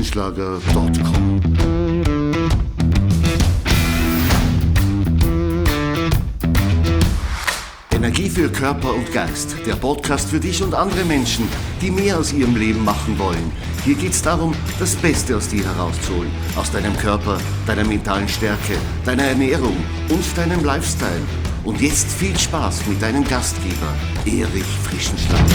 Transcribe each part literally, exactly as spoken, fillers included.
frischenschlager punkt com. Energie für Körper und Geist. Der Podcast für dich und andere Menschen, die mehr aus ihrem Leben machen wollen. Hier geht es darum, das Beste aus dir herauszuholen. Aus deinem Körper, deiner mentalen Stärke, deiner Ernährung und deinem Lifestyle. Und jetzt viel Spaß mit deinem Gastgeber, Erich Frischenschlager.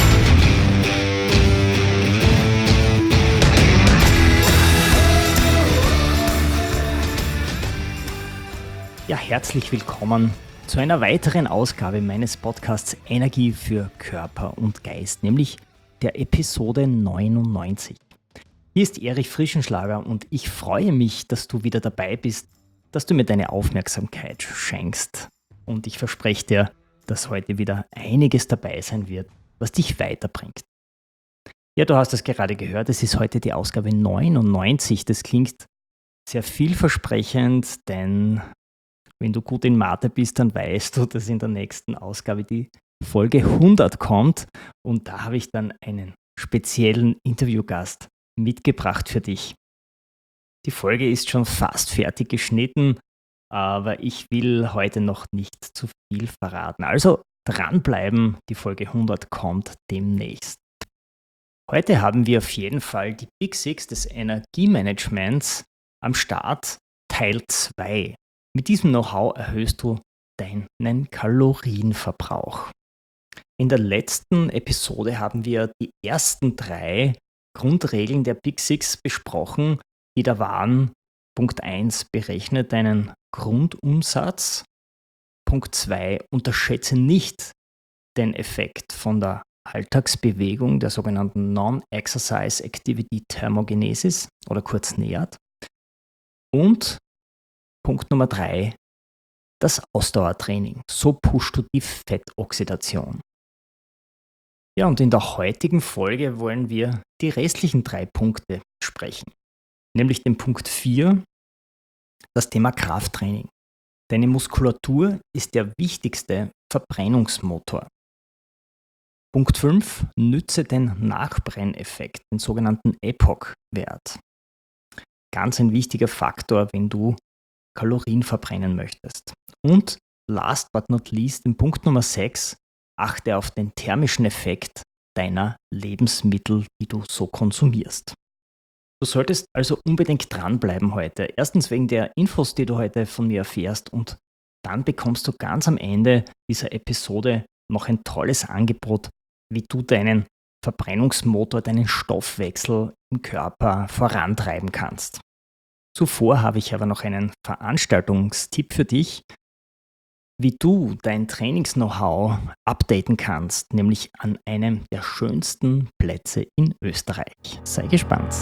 Ja, herzlich willkommen zu einer weiteren Ausgabe meines Podcasts Energie für Körper und Geist, nämlich der Episode neunundneunzig. Hier ist Erich Frischenschlager und ich freue mich, dass du wieder dabei bist, dass du mir deine Aufmerksamkeit schenkst. Und ich verspreche dir, dass heute wieder einiges dabei sein wird, was dich weiterbringt. Ja, du hast es gerade gehört, es ist heute die Ausgabe neunundneunzig. Das klingt sehr vielversprechend, denn wenn du gut in Mathe bist, dann weißt du, dass in der nächsten Ausgabe die Folge hundert kommt. Und da habe ich dann einen speziellen Interviewgast mitgebracht für dich. Die Folge ist schon fast fertig geschnitten, aber ich will heute noch nicht zu viel verraten. Also dranbleiben, die Folge hundert kommt demnächst. Heute haben wir auf jeden Fall die Big Six des Energiemanagements am Start, Teil zwei. Mit diesem Know-how erhöhst du deinen Kalorienverbrauch. In der letzten Episode haben wir die ersten drei Grundregeln der Big Six besprochen, die da waren: Punkt eins, berechne deinen Grundumsatz. Punkt zwei, unterschätze nicht den Effekt von der Alltagsbewegung, der sogenannten Non-Exercise Activity Thermogenesis oder kurz NEAT. Und Punkt Nummer drei, das Ausdauertraining. So pushst du die Fettoxidation. Ja, und in der heutigen Folge wollen wir die restlichen drei Punkte sprechen. Nämlich den Punkt vier, das Thema Krafttraining. Deine Muskulatur ist der wichtigste Verbrennungsmotor. Punkt fünf, nütze den Nachbrenneffekt, den sogenannten E P O C-Wert. Ganz ein wichtiger Faktor, wenn du Kalorien verbrennen möchtest. Und last but not least, in Punkt Nummer sechs, achte auf den thermischen Effekt deiner Lebensmittel, die du so konsumierst. Du solltest also unbedingt dranbleiben heute. Erstens wegen der Infos, die du heute von mir erfährst, und dann bekommst du ganz am Ende dieser Episode noch ein tolles Angebot, wie du deinen Verbrennungsmotor, deinen Stoffwechsel im Körper vorantreiben kannst. Zuvor habe ich aber noch einen Veranstaltungstipp für dich, wie du dein Trainings-Know-how updaten kannst, nämlich an einem der schönsten Plätze in Österreich. Sei gespannt.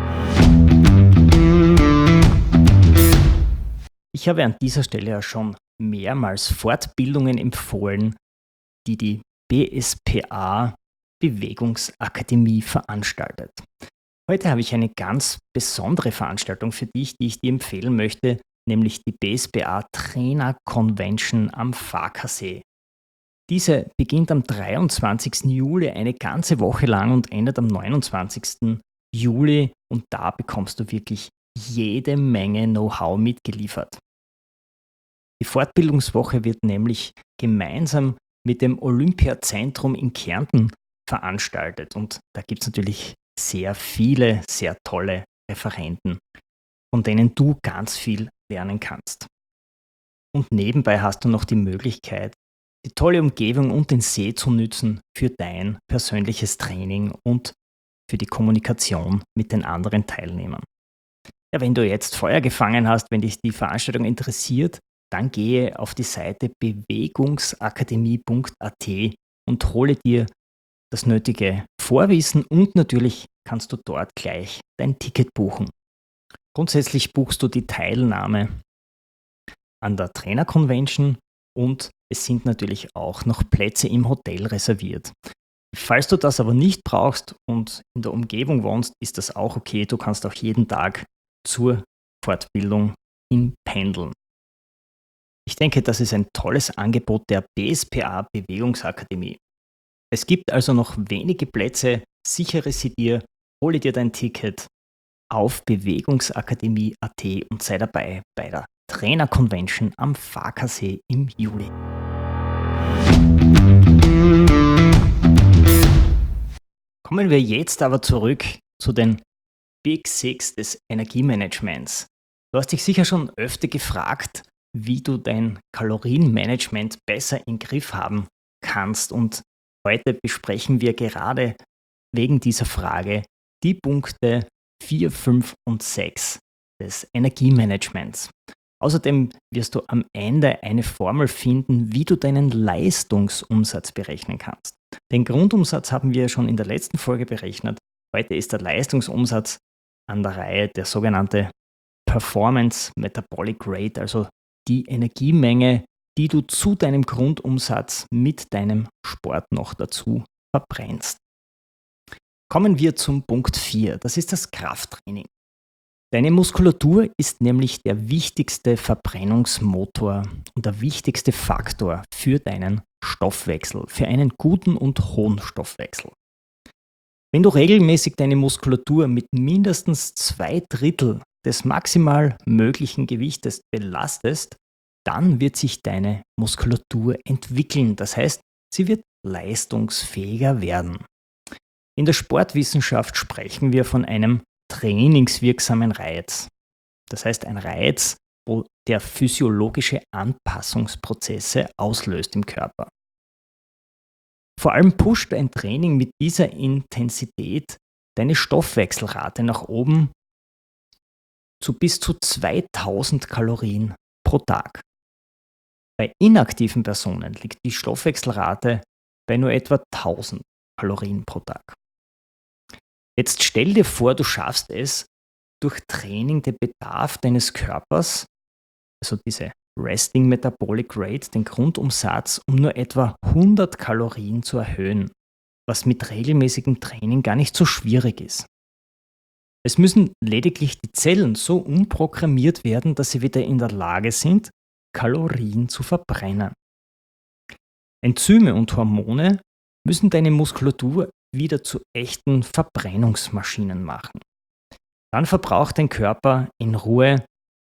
Ich habe an dieser Stelle ja schon mehrmals Fortbildungen empfohlen, die die B S P A Bewegungsakademie veranstaltet. Heute habe ich eine ganz besondere Veranstaltung für dich, die ich dir empfehlen möchte, nämlich die B S P A Trainer Convention am Farkasee. Diese beginnt am dreiundzwanzigsten Juli eine ganze Woche lang und endet am neunundzwanzigsten Juli, und da bekommst du wirklich jede Menge Know-how mitgeliefert. Die Fortbildungswoche wird nämlich gemeinsam mit dem Olympiazentrum in Kärnten veranstaltet, und da gibt es natürlich sehr viele, sehr tolle Referenten, von denen du ganz viel lernen kannst. Und nebenbei hast du noch die Möglichkeit, die tolle Umgebung und den See zu nützen für dein persönliches Training und für die Kommunikation mit den anderen Teilnehmern. Ja, wenn du jetzt Feuer gefangen hast, wenn dich die Veranstaltung interessiert, dann gehe auf die Seite bewegungsakademie punkt a t und hole dir das nötige Vorwissen, und natürlich kannst du dort gleich dein Ticket buchen. Grundsätzlich buchst du die Teilnahme an der Trainer Convention, und es sind natürlich auch noch Plätze im Hotel reserviert. Falls du das aber nicht brauchst und in der Umgebung wohnst, ist das auch okay. Du kannst auch jeden Tag zur Fortbildung hinpendeln. Ich denke, das ist ein tolles Angebot der B S P A Bewegungsakademie. Es gibt also noch wenige Plätze, sichere sie dir, hole dir dein Ticket auf bewegungsakademie punkt a t und sei dabei bei der Trainer Convention am Farkasee im Juli. Kommen wir jetzt aber zurück zu den Big Six des Energiemanagements. Du hast dich sicher schon öfter gefragt, wie du dein Kalorienmanagement besser im Griff haben kannst. Und heute besprechen wir gerade wegen dieser Frage die Punkte vier, fünf und sechs des Energiemanagements. Außerdem wirst du am Ende eine Formel finden, wie du deinen Leistungsumsatz berechnen kannst. Den Grundumsatz haben wir schon in der letzten Folge berechnet. Heute ist der Leistungsumsatz an der Reihe, der sogenannte Performance Metabolic Rate, also die Energiemenge, die du zu deinem Grundumsatz mit deinem Sport noch dazu verbrennst. Kommen wir zum Punkt vier, das ist das Krafttraining. Deine Muskulatur ist nämlich der wichtigste Verbrennungsmotor und der wichtigste Faktor für deinen Stoffwechsel, für einen guten und hohen Stoffwechsel. Wenn du regelmäßig deine Muskulatur mit mindestens zwei Drittel des maximal möglichen Gewichtes belastest, dann wird sich deine Muskulatur entwickeln. Das heißt, sie wird leistungsfähiger werden. In der Sportwissenschaft sprechen wir von einem trainingswirksamen Reiz. Das heißt, ein Reiz, wo der physiologische Anpassungsprozesse auslöst im Körper. Vor allem pusht ein Training mit dieser Intensität deine Stoffwechselrate nach oben zu bis zu zweitausend Kalorien pro Tag. Bei inaktiven Personen liegt die Stoffwechselrate bei nur etwa tausend Kalorien pro Tag. Jetzt stell dir vor, du schaffst es, durch Training den Bedarf deines Körpers, also diese Resting Metabolic Rate, den Grundumsatz, um nur etwa hundert Kalorien zu erhöhen, was mit regelmäßigem Training gar nicht so schwierig ist. Es müssen lediglich die Zellen so umprogrammiert werden, dass sie wieder in der Lage sind, Kalorien zu verbrennen. Enzyme und Hormone müssen deine Muskulatur wieder zu echten Verbrennungsmaschinen machen. Dann verbraucht dein Körper in Ruhe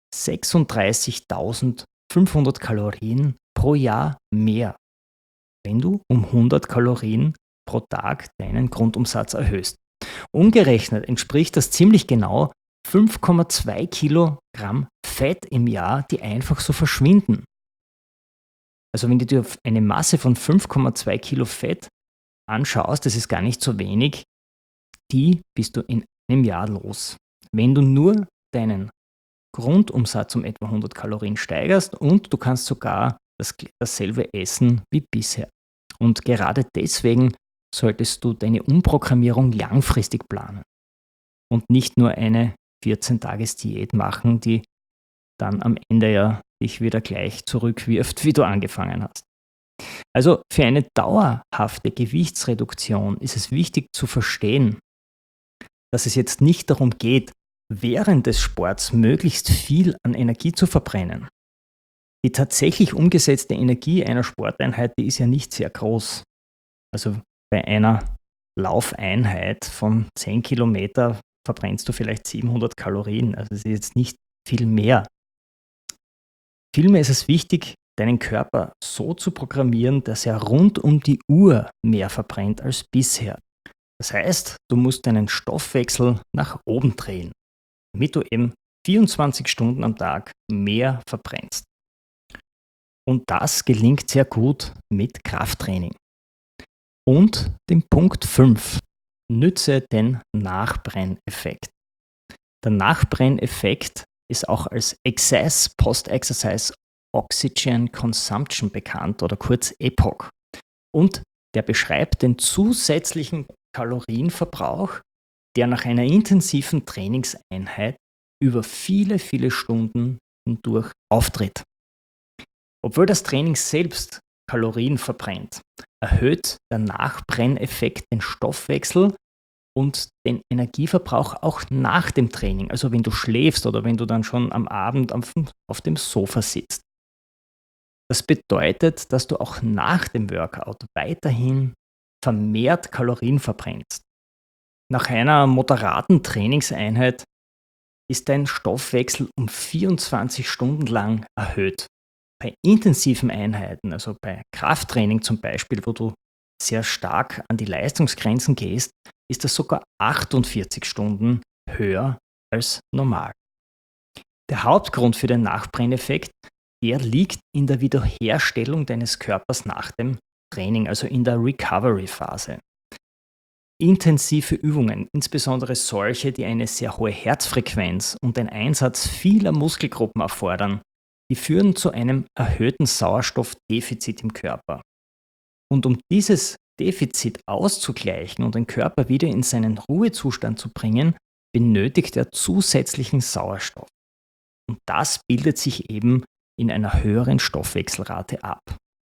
sechsunddreißigtausendfünfhundert Kalorien pro Jahr mehr, wenn du um hundert Kalorien pro Tag deinen Grundumsatz erhöhst. Umgerechnet entspricht das ziemlich genau fünf Komma zwei Kilogramm Fett im Jahr, die einfach so verschwinden. Also wenn du dir eine Masse von fünf Komma zwei Kilo Fett anschaust, das ist gar nicht so wenig, die bist du in einem Jahr los. Wenn du nur deinen Grundumsatz um etwa hundert Kalorien steigerst und du kannst sogar das, dasselbe essen wie bisher. Und gerade deswegen solltest du deine Umprogrammierung langfristig planen und nicht nur eine vierzehn-Tages-Diät machen, die dann am Ende ja dich wieder gleich zurückwirft, wie du angefangen hast. Also für eine dauerhafte Gewichtsreduktion ist es wichtig zu verstehen, dass es jetzt nicht darum geht, während des Sports möglichst viel an Energie zu verbrennen. Die tatsächlich umgesetzte Energie einer Sporteinheit, die ist ja nicht sehr groß. Also bei einer Laufeinheit von zehn Kilometer verbrennst du vielleicht siebenhundert Kalorien. Also es ist jetzt nicht viel mehr. Vielmehr ist es wichtig, deinen Körper so zu programmieren, dass er rund um die Uhr mehr verbrennt als bisher. Das heißt, du musst deinen Stoffwechsel nach oben drehen, damit du eben vierundzwanzig Stunden am Tag mehr verbrennst. Und das gelingt sehr gut mit Krafttraining. Und dem Punkt fünf. Nütze den Nachbrenneffekt. Der Nachbrenneffekt ist auch als Excess Post-Exercise Oxygen Consumption bekannt oder kurz E P O C. Und der beschreibt den zusätzlichen Kalorienverbrauch, der nach einer intensiven Trainingseinheit über viele, viele Stunden hindurch auftritt. Obwohl das Training selbst Kalorien verbrennt, erhöht der Nachbrenneffekt den Stoffwechsel und den Energieverbrauch auch nach dem Training, also wenn du schläfst oder wenn du dann schon am Abend auf dem Sofa sitzt. Das bedeutet, dass du auch nach dem Workout weiterhin vermehrt Kalorien verbrennst. Nach einer moderaten Trainingseinheit ist dein Stoffwechsel um vierundzwanzig Stunden lang erhöht. Bei intensiven Einheiten, also bei Krafttraining zum Beispiel, wo du sehr stark an die Leistungsgrenzen gehst, ist das sogar achtundvierzig Stunden höher als normal. Der Hauptgrund für den Nachbrenneffekt, der liegt in der Wiederherstellung deines Körpers nach dem Training, also in der Recovery-Phase. Intensive Übungen, insbesondere solche, die eine sehr hohe Herzfrequenz und den Einsatz vieler Muskelgruppen erfordern, die führen zu einem erhöhten Sauerstoffdefizit im Körper. Und um dieses Defizit auszugleichen und den Körper wieder in seinen Ruhezustand zu bringen, benötigt er zusätzlichen Sauerstoff. Und das bildet sich eben in einer höheren Stoffwechselrate ab.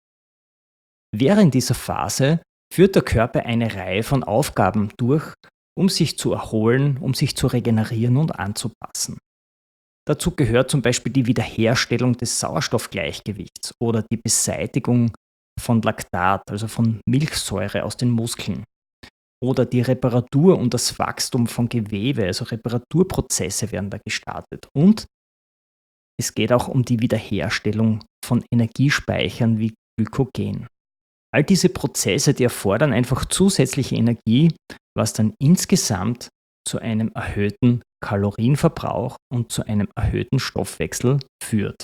Während dieser Phase führt der Körper eine Reihe von Aufgaben durch, um sich zu erholen, um sich zu regenerieren und anzupassen. Dazu gehört zum Beispiel die Wiederherstellung des Sauerstoffgleichgewichts oder die Beseitigung von Laktat, also von Milchsäure aus den Muskeln. Oder die Reparatur und das Wachstum von Gewebe, also Reparaturprozesse werden da gestartet. Und es geht auch um die Wiederherstellung von Energiespeichern wie Glykogen. All diese Prozesse, die erfordern einfach zusätzliche Energie, was dann insgesamt zu einem erhöhten Kalorienverbrauch und zu einem erhöhten Stoffwechsel führt.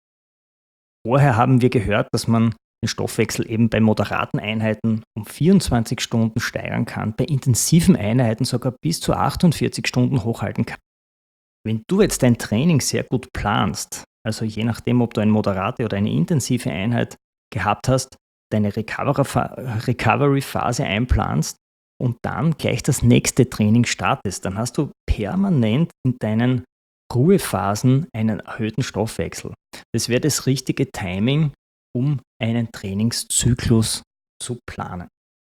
Vorher haben wir gehört, dass man den Stoffwechsel eben bei moderaten Einheiten um vierundzwanzig Stunden steigern kann, bei intensiven Einheiten sogar bis zu achtundvierzig Stunden hochhalten kann. Wenn du jetzt dein Training sehr gut planst, also je nachdem, ob du eine moderate oder eine intensive Einheit gehabt hast, deine Recovery-Phase einplanst und dann gleich das nächste Training startest, dann hast du permanent in deinen Ruhephasen einen erhöhten Stoffwechsel. Das wäre das richtige Timing, um einen Trainingszyklus zu planen.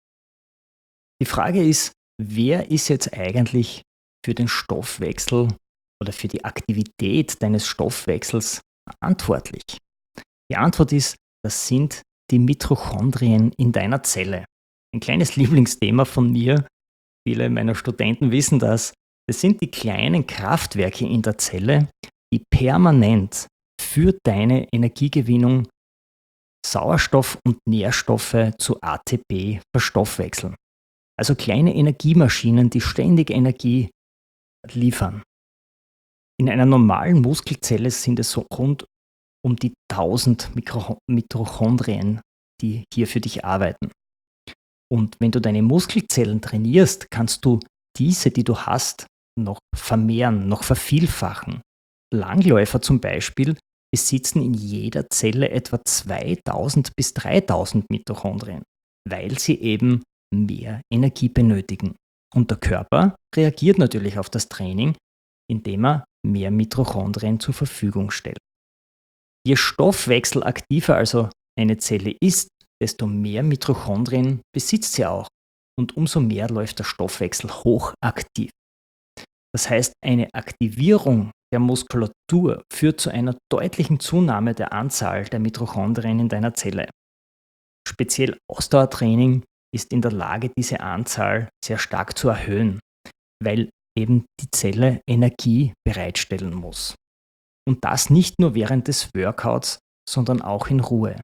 Die Frage ist, wer ist jetzt eigentlich für den Stoffwechsel oder für die Aktivität deines Stoffwechsels verantwortlich? Die Antwort ist, das sind die Mitochondrien in deiner Zelle. Ein kleines Lieblingsthema von mir, viele meiner Studenten wissen das, das sind die kleinen Kraftwerke in der Zelle, die permanent für deine Energiegewinnung Sauerstoff und Nährstoffe zu A T P verstoffwechseln. Also kleine Energiemaschinen, die ständig Energie liefern. In einer normalen Muskelzelle sind es so rund um die tausend Mikro- Mitochondrien, die hier für dich arbeiten. Und wenn du deine Muskelzellen trainierst, kannst du diese, die du hast, noch vermehren, noch vervielfachen. Langläufer zum Beispiel besitzen in jeder Zelle etwa zweitausend bis dreitausend Mitochondrien, weil sie eben mehr Energie benötigen. Und der Körper reagiert natürlich auf das Training, indem er mehr Mitochondrien zur Verfügung stellt. Je stoffwechselaktiver also eine Zelle ist, desto mehr Mitochondrien besitzt sie auch und umso mehr läuft der Stoffwechsel hochaktiv. Das heißt, eine Aktivierung der Muskulatur führt zu einer deutlichen Zunahme der Anzahl der Mitochondrien in deiner Zelle. Speziell Ausdauertraining ist in der Lage, diese Anzahl sehr stark zu erhöhen, weil eben die Zelle Energie bereitstellen muss. Und das nicht nur während des Workouts, sondern auch in Ruhe.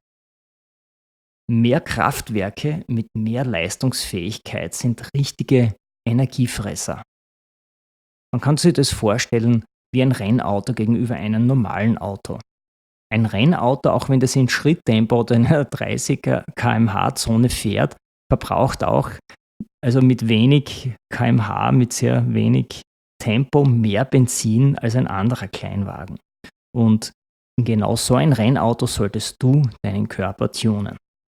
Mehr Kraftwerke mit mehr Leistungsfähigkeit sind richtige Energiefresser. Man kann sich das vorstellen wie ein Rennauto gegenüber einem normalen Auto. Ein Rennauto, auch wenn das in Schritttempo oder in einer dreißig Kilometer pro Stunde Zone fährt, verbraucht auch, also mit wenig Kilometer pro Stunde, mit sehr wenig Tempo mehr Benzin als ein anderer Kleinwagen. Und in genau so ein Rennauto solltest du deinen Körper tunen.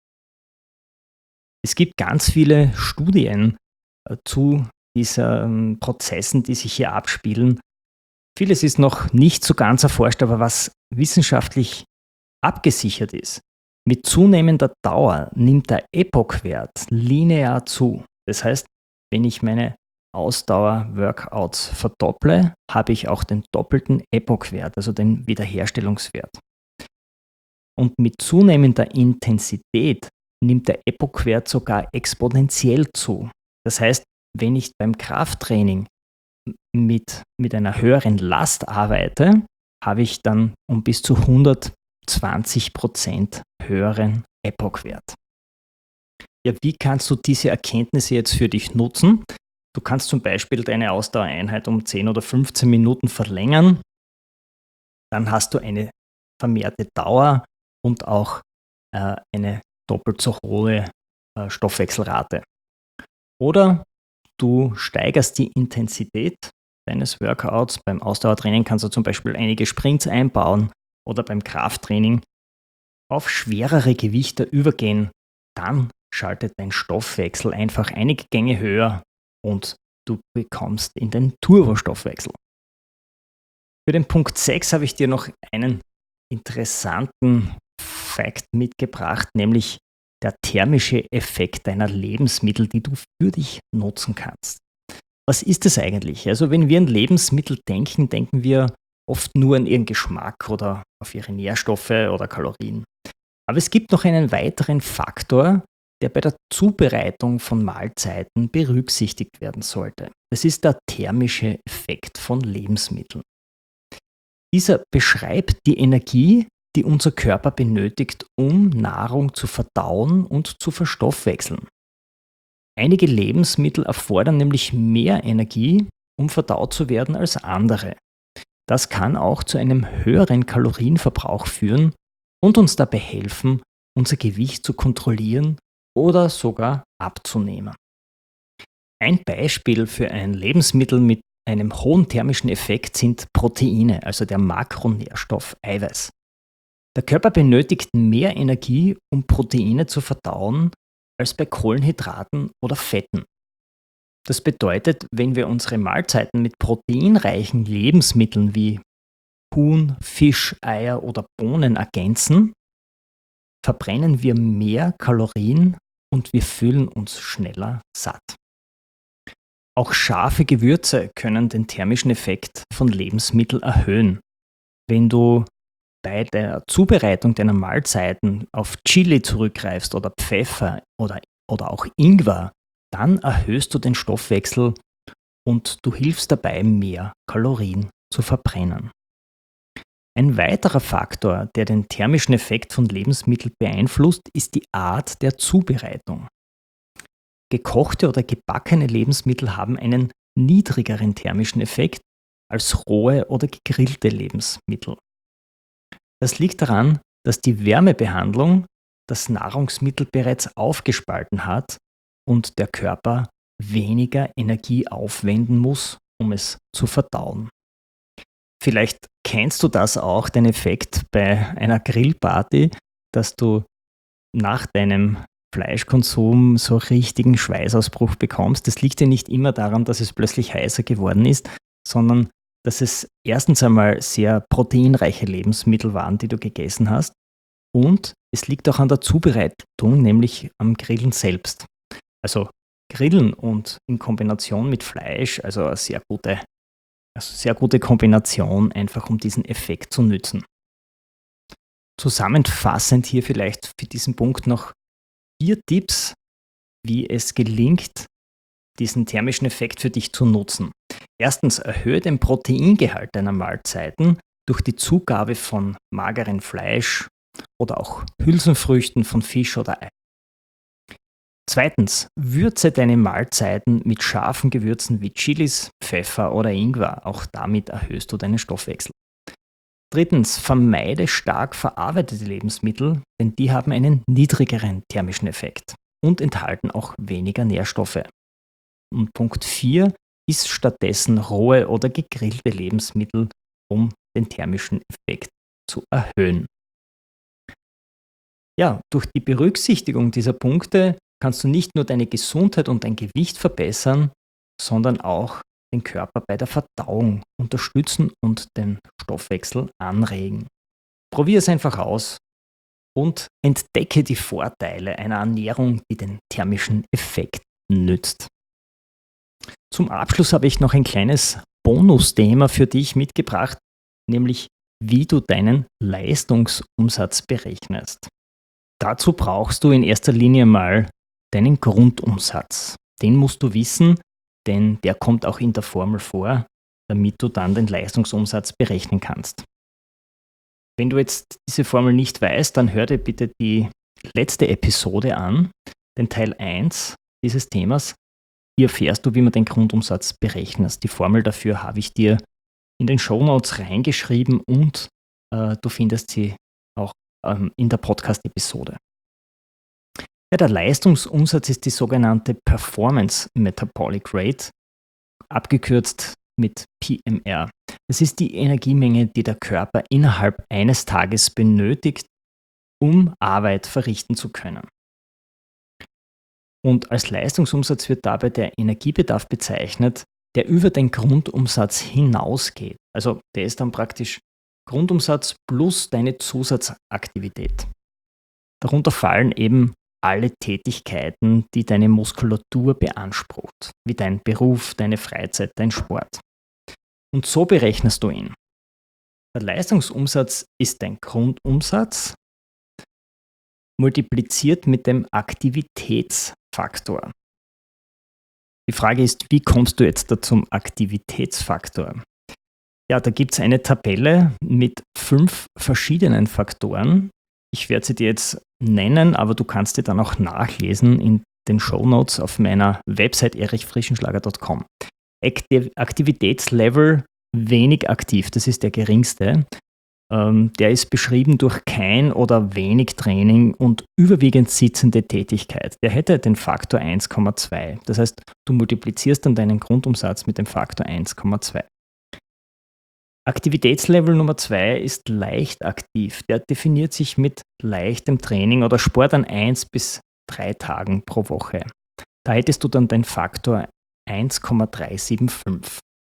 Es gibt ganz viele Studien äh, zu diesen Prozessen, die sich hier abspielen. Vieles ist noch nicht so ganz erforscht, aber was wissenschaftlich abgesichert ist. Mit zunehmender Dauer nimmt der Epoch-Wert linear zu. Das heißt, wenn ich meine Ausdauer-Workouts verdopple, habe ich auch den doppelten Epoch-Wert, also den Wiederherstellungswert. Und mit zunehmender Intensität nimmt der Epoch-Wert sogar exponentiell zu. Das heißt, wenn ich beim Krafttraining mit, mit einer höheren Last arbeite, habe ich dann um bis zu hundertzwanzig Prozent höheren A P O C-Wert. Ja, wie kannst du diese Erkenntnisse jetzt für dich nutzen? Du kannst zum Beispiel deine Ausdauereinheit um zehn oder fünfzehn Minuten verlängern. Dann hast du eine vermehrte Dauer und auch äh, eine doppelt so hohe äh, Stoffwechselrate. Oder du steigerst die Intensität deines Workouts. Beim Ausdauertraining kannst du zum Beispiel einige Sprints einbauen oder beim Krafttraining auf schwerere Gewichte übergehen. Dann schaltet dein Stoffwechsel einfach einige Gänge höher und du bekommst in den Turbostoffwechsel. Für den Punkt sechs habe ich dir noch einen interessanten Fakt mitgebracht, nämlich der thermische Effekt deiner Lebensmittel, die du für dich nutzen kannst. Was ist es eigentlich? Also wenn wir an Lebensmittel denken, denken wir oft nur an ihren Geschmack oder auf ihre Nährstoffe oder Kalorien. Aber es gibt noch einen weiteren Faktor, der bei der Zubereitung von Mahlzeiten berücksichtigt werden sollte. Das ist der thermische Effekt von Lebensmitteln. Dieser beschreibt die Energie, die unser Körper benötigt, um Nahrung zu verdauen und zu verstoffwechseln. Einige Lebensmittel erfordern nämlich mehr Energie, um verdaut zu werden, als andere. Das kann auch zu einem höheren Kalorienverbrauch führen und uns dabei helfen, unser Gewicht zu kontrollieren oder sogar abzunehmen. Ein Beispiel für ein Lebensmittel mit einem hohen thermischen Effekt sind Proteine, also der Makronährstoff Eiweiß. Der Körper benötigt mehr Energie, um Proteine zu verdauen, als bei Kohlenhydraten oder Fetten. Das bedeutet, wenn wir unsere Mahlzeiten mit proteinreichen Lebensmitteln wie Huhn, Fisch, Eier oder Bohnen ergänzen, verbrennen wir mehr Kalorien und wir fühlen uns schneller satt. Auch scharfe Gewürze können den thermischen Effekt von Lebensmitteln erhöhen. Wenn du bei der Zubereitung deiner Mahlzeiten auf Chili zurückgreifst oder Pfeffer oder, oder auch Ingwer, dann erhöhst du den Stoffwechsel und du hilfst dabei, mehr Kalorien zu verbrennen. Ein weiterer Faktor, der den thermischen Effekt von Lebensmitteln beeinflusst, ist die Art der Zubereitung. Gekochte oder gebackene Lebensmittel haben einen niedrigeren thermischen Effekt als rohe oder gegrillte Lebensmittel. Das liegt daran, dass die Wärmebehandlung das Nahrungsmittel bereits aufgespalten hat und der Körper weniger Energie aufwenden muss, um es zu verdauen. Vielleicht kennst du das auch, den Effekt bei einer Grillparty, dass du nach deinem Fleischkonsum so richtigen Schweißausbruch bekommst. Das liegt ja nicht immer daran, dass es plötzlich heißer geworden ist, sondern dass es erstens einmal sehr proteinreiche Lebensmittel waren, die du gegessen hast. Und es liegt auch an der Zubereitung, nämlich am Grillen selbst. Also Grillen und in Kombination mit Fleisch, also eine sehr gute, also sehr gute Kombination, einfach um diesen Effekt zu nützen. Zusammenfassend hier vielleicht für diesen Punkt noch vier Tipps, wie es gelingt, diesen thermischen Effekt für dich zu nutzen. Erstens, erhöhe den Proteingehalt deiner Mahlzeiten durch die Zugabe von magerem Fleisch oder auch Hülsenfrüchten von Fisch oder Ei. Zweitens, würze deine Mahlzeiten mit scharfen Gewürzen wie Chilis, Pfeffer oder Ingwer. Auch damit erhöhst du deinen Stoffwechsel. Drittens, vermeide stark verarbeitete Lebensmittel, denn die haben einen niedrigeren thermischen Effekt und enthalten auch weniger Nährstoffe. Und Punkt vier, iss stattdessen rohe oder gegrillte Lebensmittel, um den thermischen Effekt zu erhöhen. Ja, durch die Berücksichtigung dieser Punkte kannst du nicht nur deine Gesundheit und dein Gewicht verbessern, sondern auch den Körper bei der Verdauung unterstützen und den Stoffwechsel anregen. Probier es einfach aus und entdecke die Vorteile einer Ernährung, die den thermischen Effekt nützt. Zum Abschluss habe ich noch ein kleines Bonusthema für dich mitgebracht, nämlich wie du deinen Leistungsumsatz berechnest. Dazu brauchst du in erster Linie mal deinen Grundumsatz. Den musst du wissen, denn der kommt auch in der Formel vor, damit du dann den Leistungsumsatz berechnen kannst. Wenn du jetzt diese Formel nicht weißt, dann hör dir bitte die letzte Episode an, den Teil eins dieses Themas. Hier erfährst du, wie man den Grundumsatz berechnet. Die Formel dafür habe ich dir in den Shownotes reingeschrieben und äh, du findest sie auch ähm, in der Podcast-Episode. Ja, der Leistungsumsatz ist die sogenannte Performance Metabolic Rate, abgekürzt mit P M R. Das ist die Energiemenge, die der Körper innerhalb eines Tages benötigt, um Arbeit verrichten zu können. Und als Leistungsumsatz wird dabei der Energiebedarf bezeichnet, der über den Grundumsatz hinausgeht. Also der ist dann praktisch Grundumsatz plus deine Zusatzaktivität. Darunter fallen eben alle Tätigkeiten, die deine Muskulatur beansprucht, wie dein Beruf, deine Freizeit, dein Sport. Und so berechnest du ihn. Der Leistungsumsatz ist dein Grundumsatz multipliziert mit dem Aktivitätsfaktor. Die Frage ist, wie kommst du jetzt da zum Aktivitätsfaktor? Ja, da gibt es eine Tabelle mit fünf verschiedenen Faktoren. Ich werde sie dir jetzt nennen, aber du kannst dir dann auch nachlesen in den Shownotes auf meiner Website erich frischenschlager punkt com. Aktivitätslevel wenig aktiv, das ist der geringste. Ähm, der ist beschrieben durch kein oder wenig Training und überwiegend sitzende Tätigkeit. Der hätte den Faktor eins Komma zwei. Das heißt, du multiplizierst dann deinen Grundumsatz mit dem Faktor eins Komma zwei. Aktivitätslevel Nummer zwei ist leicht aktiv. Der definiert sich mit leichtem Training oder Sport an eins bis drei Tagen pro Woche. Da hättest du dann den Faktor eins Komma drei sieben fünf.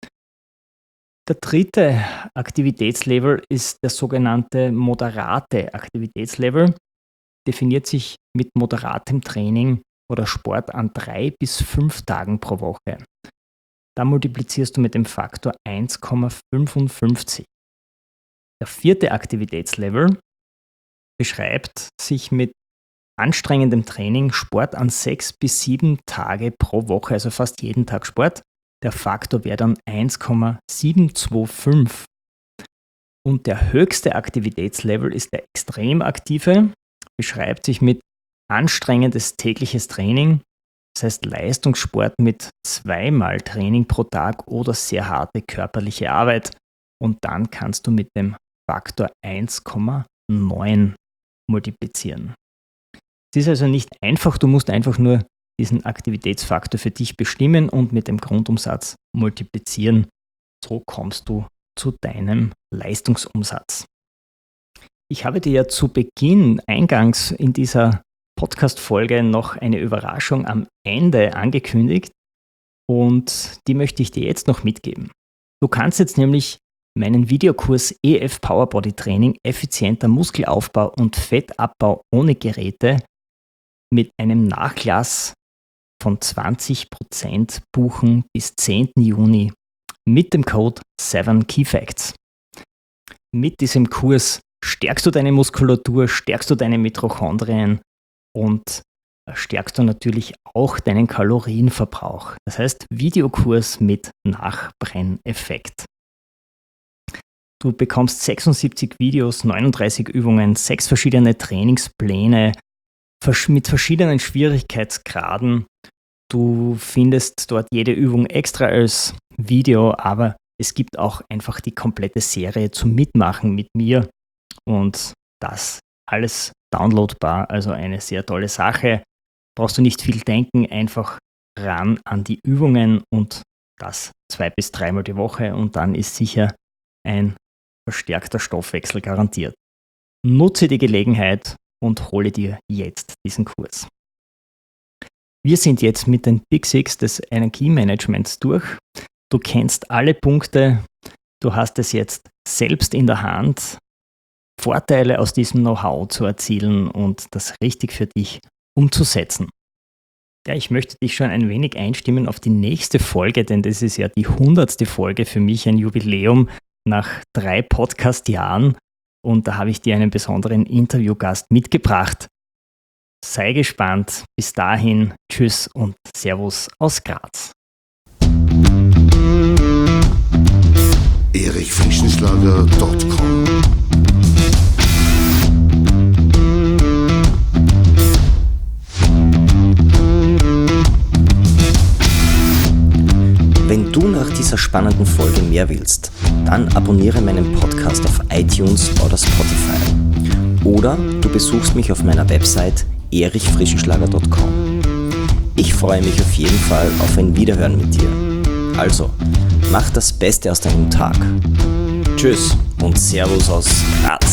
Der dritte Aktivitätslevel ist der sogenannte moderate Aktivitätslevel. Definiert sich mit moderatem Training oder Sport an drei bis fünf Tagen pro Woche. Da multiplizierst du mit dem Faktor eins Komma fünfundfünfzig. Der vierte Aktivitätslevel beschreibt sich mit anstrengendem Training Sport an sechs bis sieben Tage pro Woche, also fast jeden Tag Sport. Der Faktor wäre dann eins Komma siebenhundertfünfundzwanzig. Und der höchste Aktivitätslevel ist der extrem aktive, beschreibt sich mit anstrengendes tägliches Training, das heißt Leistungssport mit zweimal Training pro Tag oder sehr harte körperliche Arbeit. Und dann kannst du mit dem Faktor eins Komma neun multiplizieren. Es ist also nicht einfach, du musst einfach nur diesen Aktivitätsfaktor für dich bestimmen und mit dem Grundumsatz multiplizieren. So kommst du zu deinem Leistungsumsatz. Ich habe dir ja zu Beginn eingangs in dieser Podcast-Folge noch eine Überraschung am Ende angekündigt und die möchte ich dir jetzt noch mitgeben. Du kannst jetzt nämlich meinen Videokurs E F Power Body Training, effizienter Muskelaufbau und Fettabbau ohne Geräte mit einem Nachlass von zwanzig Prozent buchen bis zehnten Juni mit dem Code seven Key Facts. Mit diesem Kurs stärkst du deine Muskulatur, stärkst du deine Mitochondrien und stärkst du natürlich auch deinen Kalorienverbrauch. Das heißt, Videokurs mit Nachbrenneffekt. Du bekommst sechsundsiebzig Videos, neununddreißig Übungen, sechs verschiedene Trainingspläne mit verschiedenen Schwierigkeitsgraden. Du findest dort jede Übung extra als Video, aber es gibt auch einfach die komplette Serie zum Mitmachen mit mir und das alles downloadbar, also eine sehr tolle Sache. Brauchst du nicht viel denken, einfach ran an die Übungen und das zwei bis dreimal die Woche und dann ist sicher ein verstärkter Stoffwechsel garantiert. Nutze die Gelegenheit und hole dir jetzt diesen Kurs. Wir sind jetzt mit den Big Six des Energiemanagements durch. Du kennst alle Punkte, du hast es jetzt selbst in der Hand, Vorteile aus diesem Know-how zu erzielen und das richtig für dich umzusetzen. Ja, ich möchte dich schon ein wenig einstimmen auf die nächste Folge, denn das ist ja die hundertste Folge, für mich ein Jubiläum nach drei Podcast-Jahren und da habe ich dir einen besonderen Interviewgast mitgebracht. Sei gespannt. Bis dahin, tschüss und Servus aus Graz. erichfrischenschlager punkt com. Wenn du nach dieser spannenden Folge mehr willst, dann abonniere meinen Podcast auf iTunes oder Spotify. Oder du besuchst mich auf meiner Website erichfrischenschlager punkt com. Ich freue mich auf jeden Fall auf ein Wiederhören mit dir. Also, mach das Beste aus deinem Tag. Tschüss und Servus aus Graz.